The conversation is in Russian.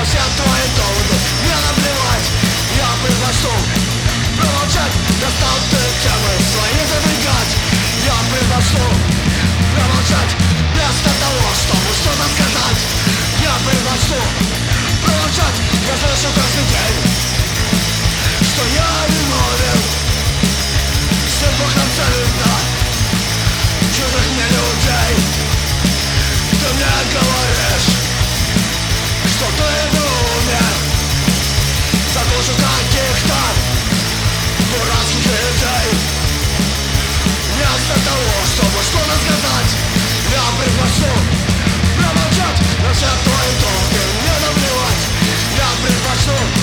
все твои доводы мне наплевать. Я предпочту промолчать. Достал ты темы свои задвигать. Я предпочту промолчать вместо того, чтобы что-то сказать. Я предпочту промолчать. Я слышу каждый день, что я виновен. Всем боком завидно чужих мне людей. Ты мне говоришь, что ты в уме за душу каких-то дурацких людей. Вместо того, чтобы что-то сказать, я предпочту промолчать. На все твои доводы мне наплевать. Я предпочту